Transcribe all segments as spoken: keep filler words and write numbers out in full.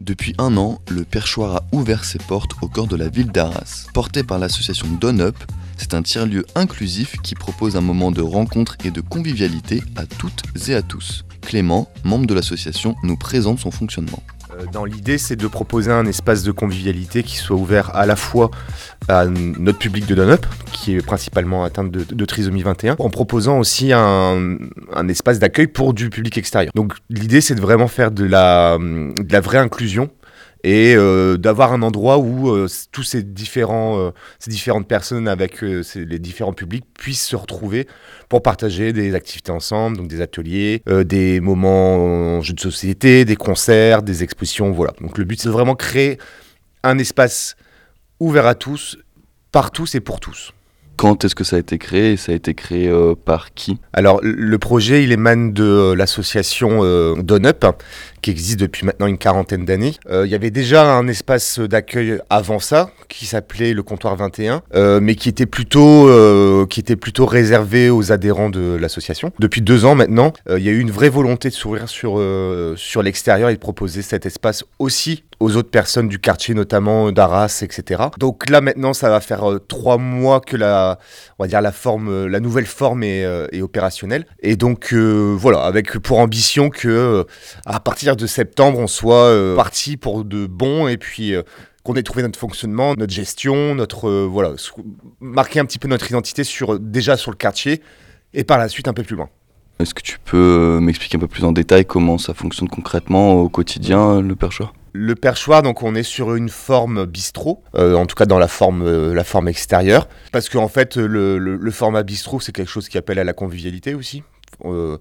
Depuis un an, le Perchoir a ouvert ses portes au cœur de la ville d'Arras. Porté par l'association Donup, c'est un tiers-lieu inclusif qui propose un moment de rencontre et de convivialité à toutes et à tous. Clément, membre de l'association, nous présente son fonctionnement. Dans l'idée, c'est de proposer un espace de convivialité qui soit ouvert à la fois à notre public de Donup, qui est principalement atteint de, de trisomie vingt et un, en proposant aussi un, un espace d'accueil pour du public extérieur. Donc l'idée, c'est de vraiment faire de la, de la vraie inclusion et euh, d'avoir un endroit où euh, tous ces, différents, euh, ces différentes personnes avec euh, ces, les différents publics puissent se retrouver pour partager des activités ensemble, donc des ateliers, euh, des moments en jeux de société, des concerts, des expositions, voilà. Donc le but, c'est de vraiment créer un espace ouvert à tous, par tous et pour tous. Quand est-ce que ça a été créé? Ça a été créé euh, par qui? Alors, le projet, il émane de euh, l'association euh, Donup, qui existe depuis maintenant une quarantaine d'années. Euh, il y avait déjà un espace d'accueil avant ça, qui s'appelait le Comptoir vingt et un, euh, mais qui était plutôt, euh, qui était plutôt réservé aux adhérents de l'association. Depuis deux ans maintenant, euh, il y a eu une vraie volonté de s'ouvrir sur, euh, sur l'extérieur et de proposer cet espace aussi aux autres personnes du quartier, notamment d'Arras, et cetera. Donc là, maintenant, ça va faire euh, trois mois que la, on va dire la forme, euh, la nouvelle forme est, euh, est opérationnelle. Et donc, euh, voilà, avec pour ambition que euh, à partir de septembre, on soit euh, parti pour de bon et puis euh, qu'on ait trouvé notre fonctionnement, notre gestion, notre euh, voilà, marquer un petit peu notre identité sur déjà sur le quartier et par la suite un peu plus loin. Est-ce que tu peux m'expliquer un peu plus en détail comment ça fonctionne concrètement au quotidien, le Perchoir ? Le Perchoir, donc on est sur une forme bistrot, euh, en tout cas dans la forme, euh, la forme extérieure, parce qu'en fait le, le, le format bistrot c'est quelque chose qui appelle à la convivialité aussi. Euh,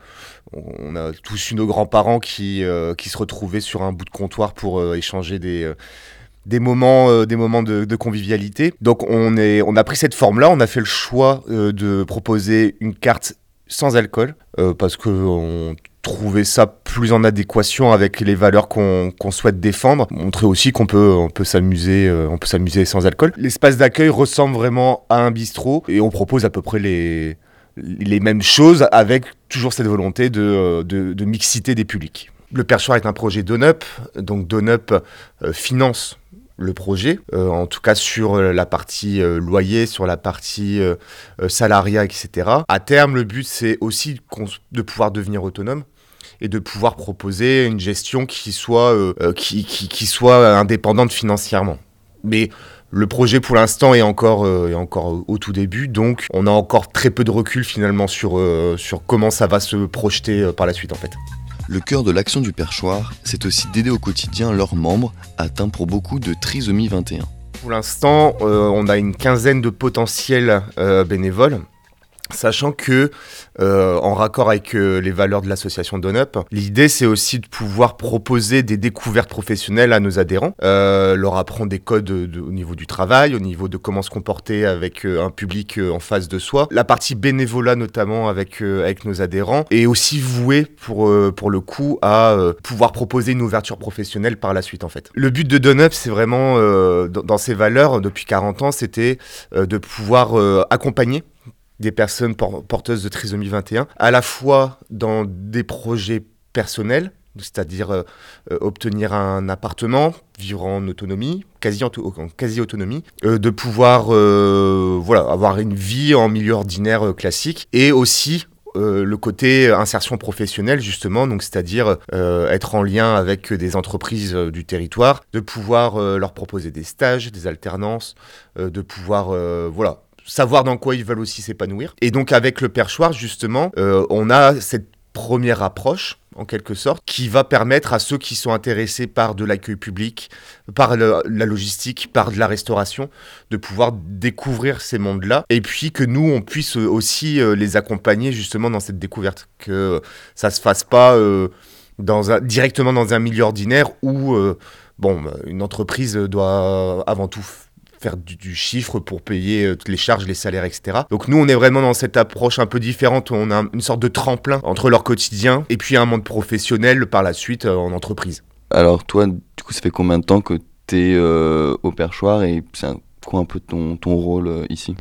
on a tous eu nos grands-parents qui, euh, qui se retrouvaient sur un bout de comptoir pour euh, échanger des, euh, des moments, euh, des moments de, de convivialité. Donc on, est, on a pris cette forme-là, on a fait le choix euh, de proposer une carte sans alcool, euh, parce qu'on trouvait ça plus en adéquation avec les valeurs qu'on, qu'on souhaite défendre. Montrer aussi qu'on peut, on peut s'amuser, euh, on peut s'amuser sans alcool. L'espace d'accueil ressemble vraiment à un bistrot et on propose à peu près les, les mêmes choses avec toujours cette volonté de, de, de mixité des publics. Le Perchoir est un projet Donup, donc Donup euh, finance le projet, euh, en tout cas sur la partie euh, loyer, sur la partie euh, salariat, et cetera. À terme, le but, c'est aussi de pouvoir devenir autonome et de pouvoir proposer une gestion qui soit, euh, qui, qui, qui soit indépendante financièrement. Mais le projet, pour l'instant, est encore, euh, est encore au tout début, donc on a encore très peu de recul finalement sur, euh, sur comment ça va se projeter euh, par la suite en fait. Le cœur de l'action du Perchoir, c'est aussi d'aider au quotidien leurs membres, atteints pour beaucoup de trisomie vingt et un. Pour l'instant, euh, on a une quinzaine de potentiels euh, bénévoles, sachant que, euh, en raccord avec euh, les valeurs de l'association Donup, l'idée c'est aussi de pouvoir proposer des découvertes professionnelles à nos adhérents, euh, leur apprendre des codes de, de, au niveau du travail, au niveau de comment se comporter avec euh, un public euh, en face de soi. La partie bénévolat notamment avec, euh, avec nos adhérents est aussi vouée pour, euh, pour le coup à euh, pouvoir proposer une ouverture professionnelle par la suite en fait. Le but de Donup, c'est vraiment, euh, dans, dans ses valeurs depuis quarante ans, c'était euh, de pouvoir euh, accompagner des personnes por- porteuses de trisomie vingt et un, à la fois dans des projets personnels, c'est-à-dire euh, euh, obtenir un appartement, vivre en autonomie, quasi, en quasi-autonomie, euh, de pouvoir euh, voilà, avoir une vie en milieu ordinaire euh, classique, et aussi euh, le côté insertion professionnelle, justement, donc c'est-à-dire euh, être en lien avec des entreprises euh, du territoire, de pouvoir euh, leur proposer des stages, des alternances, euh, de pouvoir, euh, voilà, savoir dans quoi ils veulent aussi s'épanouir. Et donc avec le Perchoir, justement, euh, on a cette première approche, en quelque sorte, qui va permettre à ceux qui sont intéressés par de l'accueil public, par le, la logistique, par de la restauration, de pouvoir découvrir ces mondes-là. Et puis que nous, on puisse aussi euh, les accompagner justement dans cette découverte. Que ça ne se fasse pas euh, dans un, directement dans un milieu ordinaire où euh, bon, une entreprise doit avant tout faire du, du chiffre pour payer euh, toutes les charges, les salaires, et cetera. Donc nous, on est vraiment dans cette approche un peu différente. On a une sorte de tremplin entre leur quotidien et puis un monde professionnel par la suite euh, en entreprise. Alors toi, du coup, ça fait combien de temps que tu es euh, au Perchoir et c'est un, quoi un peu ton, ton rôle euh, ici ?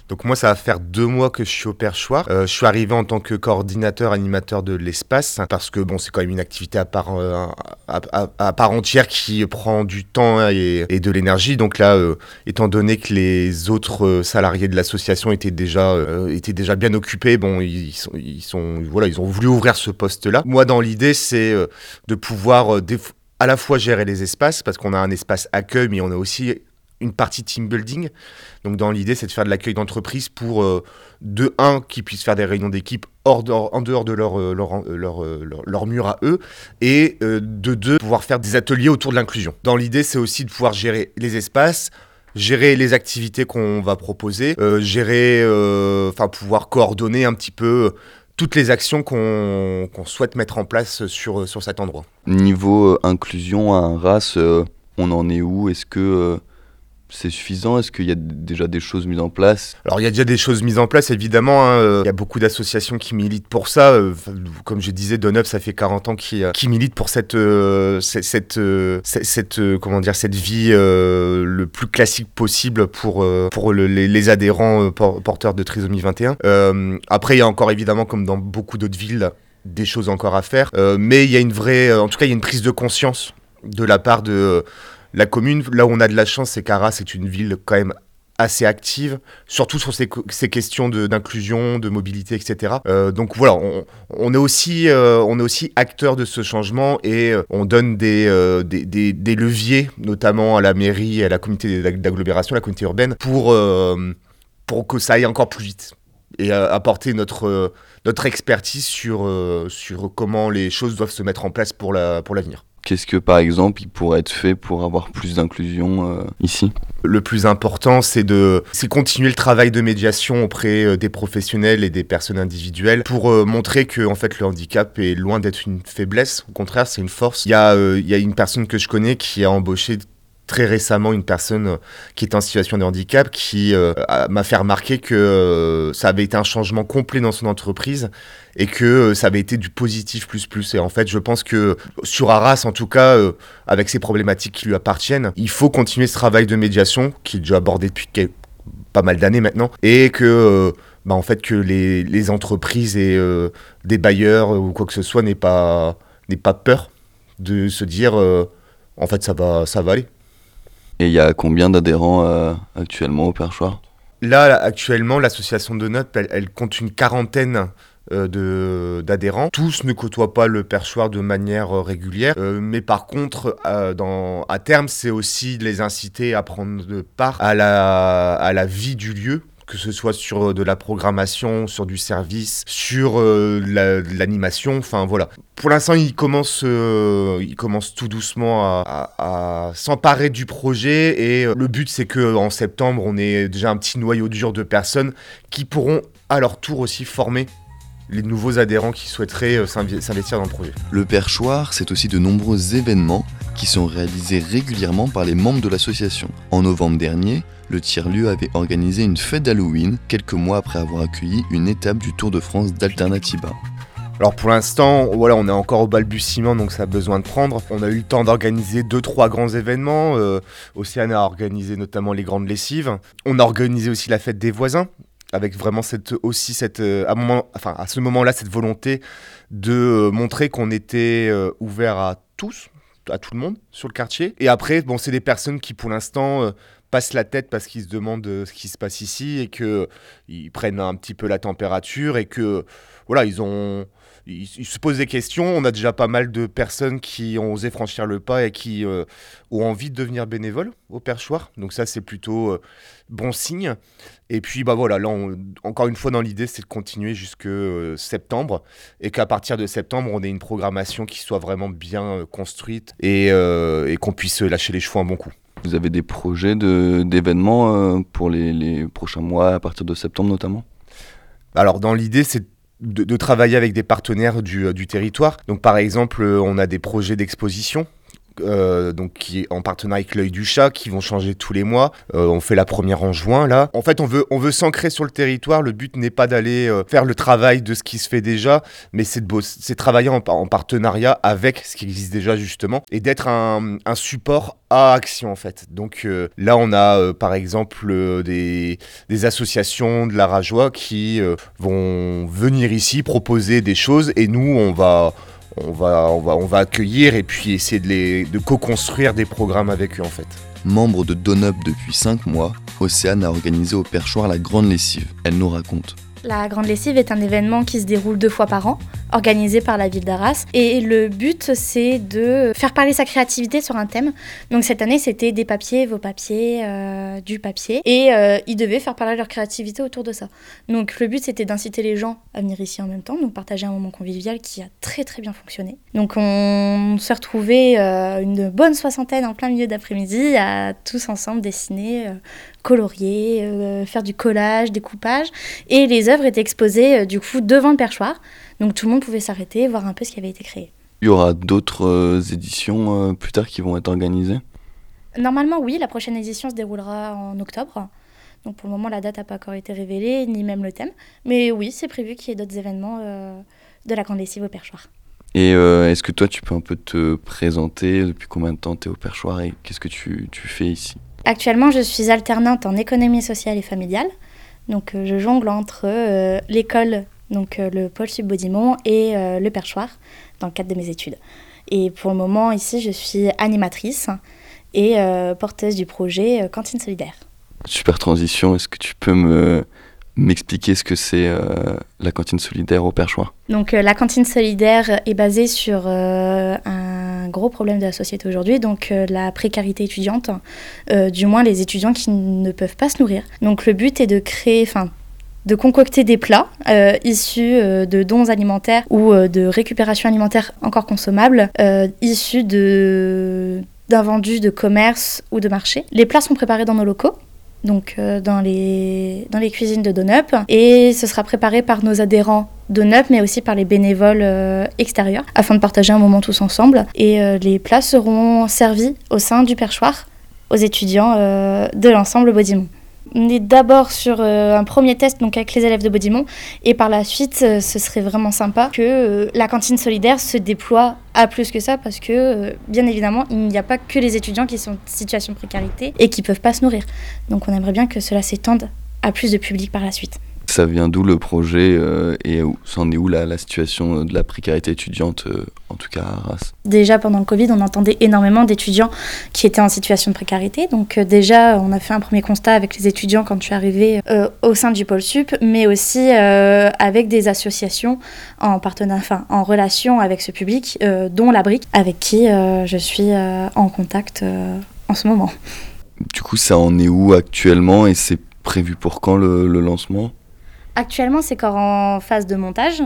Donc moi, ça va faire deux mois que je suis au Perchoir. Euh, je suis arrivé en tant que coordinateur, animateur de l'espace, parce que bon, c'est quand même une activité à part, euh, à, à, à part entière qui prend du temps et, et de l'énergie. Donc là, euh, étant donné que les autres euh, salariés de l'association étaient déjà, euh, étaient déjà bien occupés, bon, ils sont, ils sont, voilà, ils ont voulu ouvrir ce poste-là. Moi, dans l'idée, c'est euh, de pouvoir euh, déf- à la fois gérer les espaces, parce qu'on a un espace accueil, mais on a aussi une partie team building. Donc dans l'idée, c'est de faire de l'accueil d'entreprise pour, euh, de un, qu'ils puissent faire des réunions d'équipe hors de, en dehors de leur, euh, leur, euh, leur, euh, leur, leur mur à eux, et euh, de deux, pouvoir faire des ateliers autour de l'inclusion. Dans l'idée, c'est aussi de pouvoir gérer les espaces, gérer les activités qu'on va proposer, euh, gérer, enfin euh, pouvoir coordonner un petit peu toutes les actions qu'on, qu'on souhaite mettre en place sur, sur cet endroit. Niveau euh, inclusion à Arras, euh, on en est où ? Est-ce que euh, c'est suffisant ? Est-ce qu'il y a d- déjà des choses mises en place ? Alors il y a déjà des choses mises en place évidemment, hein. euh, il y a beaucoup d'associations qui militent pour ça, euh, comme je disais, Doneup, ça fait quarante ans qui, euh, qui milite pour cette, euh, cette, cette, euh, cette, cette euh, comment dire, cette vie euh, le plus classique possible pour, euh, pour le, les, les adhérents euh, por- porteurs de trisomie vingt et un. Euh, après il y a encore évidemment, comme dans beaucoup d'autres villes, des choses encore à faire, euh, mais il y a une vraie, en tout cas il y a une prise de conscience de la part de euh, la commune. Là où on a de la chance, c'est qu'Arras est une ville quand même assez active, surtout sur ces, ces questions de, d'inclusion, de mobilité, et cetera. Euh, donc voilà, on, on, est aussi, euh, on est aussi acteur de ce changement et euh, on donne des, euh, des, des, des leviers, notamment à la mairie et à la communauté d'agglomération, la communauté urbaine, pour, euh, pour que ça aille encore plus vite et euh, apporter notre, euh, notre expertise sur, euh, sur comment les choses doivent se mettre en place pour, la, pour l'avenir. Qu'est-ce que, par exemple, il pourrait être fait pour avoir plus d'inclusion euh, ici ? Le plus important, c'est de c'est continuer le travail de médiation auprès euh, des professionnels et des personnes individuelles pour euh, montrer que en fait, le handicap est loin d'être une faiblesse. Au contraire, c'est une force. Il y a, euh, il y a une personne que je connais qui a embauché très récemment une personne euh, qui est en situation de handicap qui euh, a, m'a fait remarquer que euh, ça avait été un changement complet dans son entreprise et que euh, ça avait été du positif plus plus. Et en fait, je pense que sur Arras, en tout cas, euh, avec ces problématiques qui lui appartiennent, il faut continuer ce travail de médiation qui est déjà abordé depuis quelques, pas mal d'années maintenant, et que euh, bah, en fait que les, les entreprises et euh, des bailleurs ou quoi que ce soit n'aient pas n'aient pas peur de se dire euh, en fait ça va ça va aller. Et il y a combien d'adhérents euh, actuellement au Perchoir ? Là, actuellement, l'association Doneup, elle, elle compte une quarantaine euh, de, d'adhérents. Tous ne côtoient pas le Perchoir de manière euh, régulière, euh, mais par contre, euh, dans, à terme, c'est aussi de les inciter à prendre part à la, à la vie du lieu, que ce soit sur de la programmation, sur du service, sur euh, la, de l'animation, enfin voilà. Pour l'instant, ils commencent, euh, ils commencent tout doucement à, à, à s'emparer du projet et euh, le but c'est qu'en septembre, on ait déjà un petit noyau dur de personnes qui pourront à leur tour aussi former les nouveaux adhérents qui souhaiteraient euh, s'investir dans le projet. Le Perchoir, c'est aussi de nombreux événements qui sont réalisés régulièrement par les membres de l'association. En novembre dernier, le tiers-lieu avait organisé une fête d'Halloween, quelques mois après avoir accueilli une étape du Tour de France d'Alternativa. Alors pour l'instant, voilà, on est encore au balbutiement, donc ça a besoin de prendre. On a eu le temps d'organiser deux, trois grands événements. Euh, Océane a organisé notamment les grandes lessives. On a organisé aussi la fête des voisins, avec vraiment cette, aussi cette, euh, à, moment, enfin, à ce moment-là, cette volonté de euh, montrer qu'on était euh, ouvert à tous, à tout le monde sur le quartier. Et après, bon, c'est des personnes qui pour l'instant euh, passent la tête parce qu'ils se demandent euh, ce qui se passe ici et qu'ils euh, prennent un petit peu la température et que voilà, ils ont... Ils, ils se posent des questions. On a déjà pas mal de personnes qui ont osé franchir le pas et qui euh, ont envie de devenir bénévoles au Perchoir. Donc ça, c'est plutôt euh, bon signe. Et puis, bah voilà, là, on, encore une fois, dans l'idée, c'est de continuer jusque euh, septembre. Et qu'à partir de septembre, on ait une programmation qui soit vraiment bien euh, construite et, euh, et qu'on puisse lâcher les chevaux un bon coup. Vous avez des projets de, d'événements euh, pour les, les prochains mois, à partir de septembre notamment ? Alors, dans l'idée, c'est De, de travailler avec des partenaires du, du territoire. Donc par exemple, on a des projets d'exposition euh, donc qui est en partenariat avec l'Œil du Chat, qui vont changer tous les mois. Euh, on fait la première en juin là. En fait, on veut, on veut s'ancrer sur le territoire. Le but n'est pas d'aller euh, faire le travail de ce qui se fait déjà, mais c'est de bosser, c'est travailler en, en partenariat avec ce qui existe déjà justement, et d'être un, un support à action en fait. Donc euh, là, on a euh, par exemple euh, des, des associations de la Rajoie qui euh, vont venir ici proposer des choses, et nous, on va On va, on, va, on va accueillir et puis essayer de, les, de co-construire des programmes avec eux en fait. Membre de Donup depuis cinq mois, Océane a organisé au Perchoir la Grande Lessive. Elle nous raconte. La Grande Lessive est un événement qui se déroule deux fois par an, organisé par la ville d'Arras. Et le but, c'est de faire parler sa créativité sur un thème. Donc cette année, c'était des papiers, vos papiers, euh, du papier. Et euh, ils devaient faire parler leur créativité autour de ça. Donc le but, c'était d'inciter les gens à venir ici en même temps, donc partager un moment convivial qui a très très bien fonctionné. Donc on s'est retrouvés euh, une bonne soixantaine en plein milieu d'après-midi à tous ensemble dessiner, euh, colorier, euh, faire du collage, découpage. Et les œuvres étaient exposées euh, du coup devant le perchoir. Donc tout le monde pouvait s'arrêter, voir un peu ce qui avait été créé. Il y aura d'autres euh, éditions euh, plus tard qui vont être organisées ? Normalement oui, la prochaine édition se déroulera en octobre. Donc pour le moment la date n'a pas encore été révélée, ni même le thème. Mais oui, c'est prévu qu'il y ait d'autres événements euh, de la Grande Lessive au perchoir. Et euh, est-ce que toi tu peux un peu te présenter ? Depuis combien de temps tu es au perchoir et qu'est-ce que tu, tu fais ici ? Actuellement je suis alternante en économie sociale et familiale. Donc euh, je jongle entre euh, l'école, donc euh, le pôle Sud-Baudimont, et euh, le perchoir dans le cadre de mes études. Et pour le moment ici je suis animatrice et euh, porteuse du projet euh, Cantine Solidaire. Super transition, est-ce que tu peux me, m'expliquer ce que c'est euh, la Cantine Solidaire au perchoir ? Donc euh, la Cantine Solidaire est basée sur euh, un gros problème de la société aujourd'hui, donc euh, la précarité étudiante, euh, du moins les étudiants qui ne peuvent pas se nourrir. Donc le but est de créer, enfin de concocter des plats euh, issus euh, de dons alimentaires ou euh, de récupération alimentaire encore consommables, euh, issus de, d'un vendu de commerce ou de marché. Les plats sont préparés dans nos locaux, donc euh, dans, les, dans les cuisines de Donup, et ce sera préparé par nos adhérents Donup, mais aussi par les bénévoles euh, extérieurs, afin de partager un moment tous ensemble. Et euh, les plats seront servis au sein du perchoir aux étudiants euh, de l'ensemble Baudimont. On est d'abord sur euh, un premier test donc avec les élèves de Baudimont, et par la suite euh, ce serait vraiment sympa que euh, la cantine solidaire se déploie à plus que ça, parce que euh, bien évidemment il n'y a pas que les étudiants qui sont en situation de précarité et qui ne peuvent pas se nourrir. Donc on aimerait bien que cela s'étende à plus de public par la suite. Ça vient d'où le projet euh, et où, c'en est où la, la situation de la précarité étudiante, euh, en tout cas à Arras ? Déjà pendant le Covid, on entendait énormément d'étudiants qui étaient en situation de précarité. Donc euh, déjà, on a fait un premier constat avec les étudiants quand je suis arrivée euh, au sein du pôle sup, mais aussi euh, avec des associations en, partenariat, enfin, en relation avec ce public, euh, dont la Brique, avec qui euh, je suis euh, en contact euh, en ce moment. Du coup, ça en est où actuellement et c'est prévu pour quand le, le lancement ? Actuellement, c'est encore en phase de montage,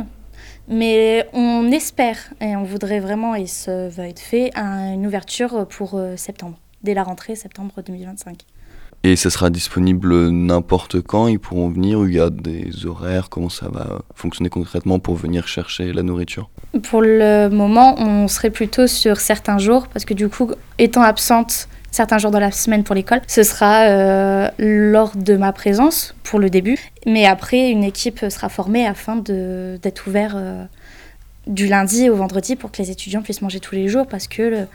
mais on espère, et on voudrait vraiment, et ça va être fait, une ouverture pour euh, septembre, dès la rentrée septembre deux mille vingt-cinq. Et ça sera disponible n'importe quand, ils pourront venir, ou il y a des horaires, comment ça va fonctionner concrètement pour venir chercher la nourriture ? Pour le moment, on serait plutôt sur certains jours, parce que du coup, étant absente certains jours dans la semaine pour l'école, ce sera euh, lors de ma présence pour le début. Mais après, une équipe sera formée afin de, d'être ouvert euh, du lundi au vendredi pour que les étudiants puissent manger tous les jours, parce que le,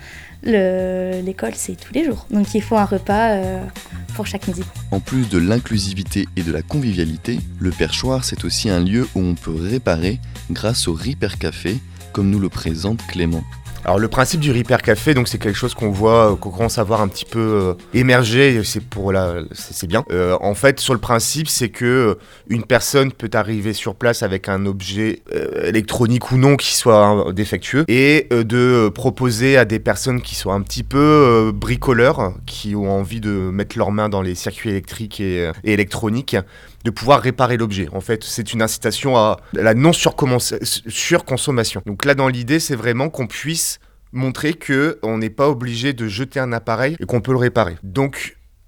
le, l'école, c'est tous les jours. Donc il faut un repas euh, pour chaque midi. En plus de l'inclusivité et de la convivialité, le perchoir, c'est aussi un lieu où on peut réparer grâce au Repair Café, comme nous le présente Clément. Alors le principe du Repair Café, donc c'est quelque chose qu'on voit, qu'on commence à voir un petit peu euh, émerger. C'est pour la, c'est, c'est bien. Euh, en fait, sur le principe, c'est que euh, une personne peut arriver sur place avec un objet euh, électronique ou non qui soit euh, défectueux, et euh, de proposer à des personnes qui sont un petit peu euh, bricoleurs, qui ont envie de mettre leurs mains dans les circuits électriques et, et électroniques, de pouvoir réparer l'objet. En fait, c'est une incitation à la non-surconsommation. Donc là, dans l'idée, c'est vraiment qu'on puisse montrer qu'on n'est pas obligé de jeter un appareil et qu'on peut le réparer. Donc,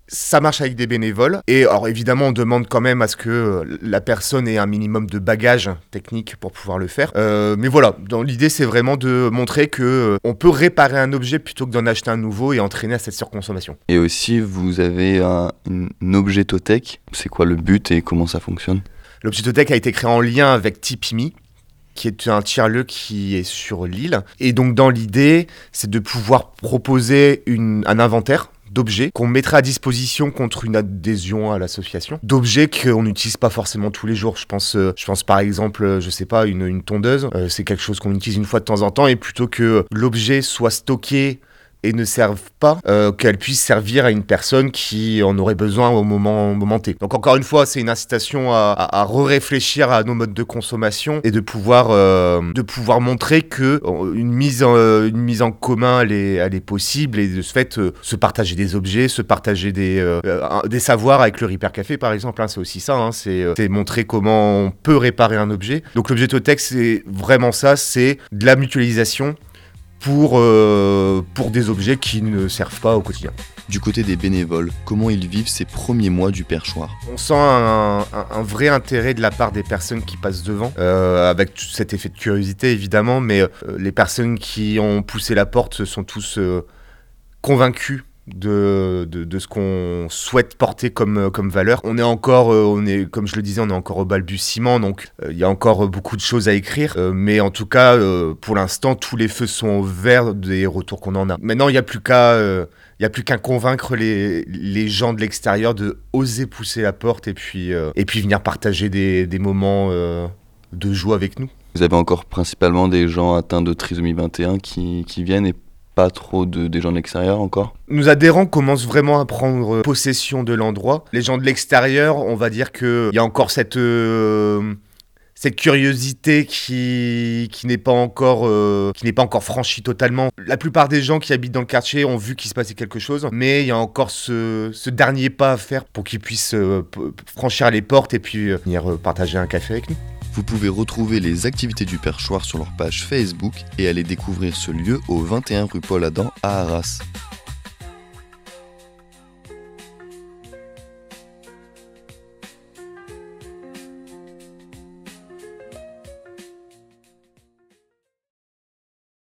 Ça marche avec des bénévoles. Et alors évidemment, on demande quand même à ce que la personne ait un minimum de bagage technique pour pouvoir le faire. Euh, mais voilà, dans l'idée, c'est vraiment de montrer que euh, on peut réparer un objet plutôt que d'en acheter un nouveau et entraîner à cette surconsommation. Et aussi, vous avez un, une Objetothèque. C'est quoi le but et comment ça fonctionne ? L'Objetothèque a été créée en lien avec Tipeee, qui est un tiers-lieu qui est sur l'île. Et donc dans l'idée, c'est de pouvoir proposer une, un inventaire d'objets qu'on mettra à disposition contre une adhésion à l'association, d'objets qu'on n'utilise pas forcément tous les jours. Je pense, euh, je pense par exemple, euh, je sais pas, une, une tondeuse, euh, c'est quelque chose qu'on utilise une fois de temps en temps, et plutôt que l'objet soit stocké et ne serve pas, euh, qu'elle puisse servir à une personne qui en aurait besoin au moment, au moment T. Donc encore une fois, c'est une incitation à, à, à re-réfléchir à nos modes de consommation et de pouvoir, euh, de pouvoir montrer que euh, une, mise en, euh, une mise en commun, elle est, elle est possible, et de ce fait, euh, se partager des objets, se partager des, euh, euh, des savoirs avec le Repair Café par exemple, hein, c'est aussi ça, hein, c'est, euh, c'est montrer comment on peut réparer un objet. Donc l'Objetothèque, c'est vraiment ça, c'est de la mutualisation pour, euh, pour des objets qui ne servent pas au quotidien. Du côté des bénévoles, comment ils vivent ces premiers mois du perchoir ? On sent un, un, un vrai intérêt de la part des personnes qui passent devant, euh, avec tout cet effet de curiosité évidemment, mais euh, les personnes qui ont poussé la porte sont tous euh, convaincus De, de, de ce qu'on souhaite porter comme, comme valeur. On est encore, euh, on est, comme je le disais, on est encore au balbutiement, donc il euh, y a encore beaucoup de choses à écrire, euh, mais en tout cas, euh, pour l'instant, tous les feux sont verts des retours qu'on en a. Maintenant, il n'y a plus qu'à... Euh, Il n'y a plus qu'à convaincre les, les gens de l'extérieur de oser pousser la porte et puis, euh, et puis venir partager des, des moments euh, de joie avec nous. Vous avez encore principalement des gens atteints de trisomie vingt et un qui, qui viennent et pas trop de, des gens de l'extérieur encore ? Nos adhérents commencent vraiment à prendre possession de l'endroit. Les gens de l'extérieur, on va dire qu'il y a encore cette... Euh, cette curiosité qui, qui n'est pas encore, euh, qui n'est pas encore franchie totalement. La plupart des gens qui habitent dans le quartier ont vu qu'il se passait quelque chose, mais il y a encore ce, ce dernier pas à faire pour qu'ils puissent euh, franchir les portes et puis euh, venir euh, partager un café avec nous. Vous pouvez retrouver les activités du perchoir sur leur page Facebook et aller découvrir ce lieu au vingt et un rue Paul Adam à Arras.